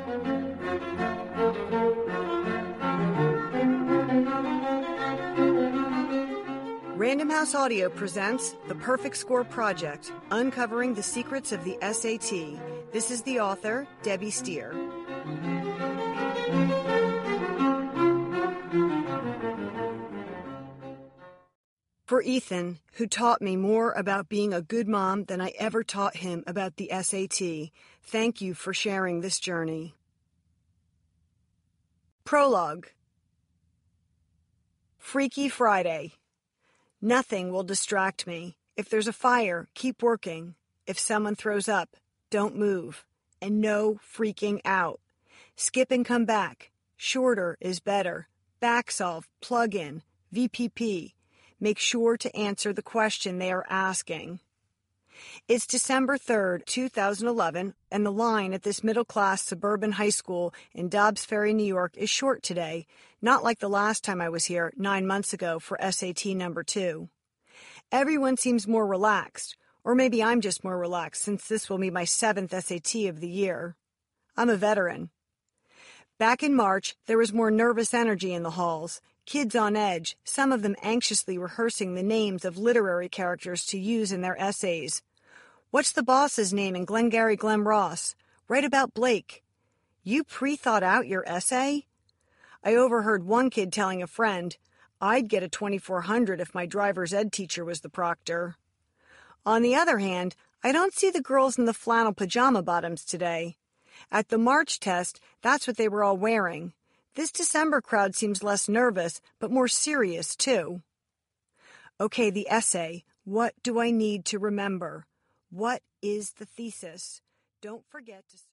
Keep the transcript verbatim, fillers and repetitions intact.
Random House Audio presents The Perfect Score Project, uncovering the secrets of the S A T. This is the author, Debbie Steer. For Ethan, who taught me more about being a good mom than I ever taught him about the S A T, thank you for sharing this journey. Prologue. Freaky Friday. Nothing will distract me. If there's a fire, keep working. If someone throws up, don't move. And no freaking out. Skip and come back. Shorter is better. Backsolve, plug in, V P P. Make sure to answer the question they are asking. It's December third, two thousand eleven, and the line at this middle-class suburban high school in Dobbs Ferry, New York is short today, not like the last time I was here nine months ago for S A T number two. Everyone seems more relaxed, or maybe I'm just more relaxed since this will be my seventh S A T of the year. I'm a veteran. Back in March, there was more nervous energy in the halls, kids on edge, some of them anxiously rehearsing the names of literary characters to use in their essays. What's the boss's name in Glengarry Glen Ross? Write about Blake. You pre-thought out your essay? I overheard one kid telling a friend, I'd get a twenty-four hundred if my driver's ed teacher was the proctor. On the other hand, I don't see the girls in the flannel pajama bottoms today. At the March test, that's what they were all wearing. This December crowd seems less nervous, but more serious, too. Okay, the essay. What do I need to remember? What is the thesis? Don't forget to...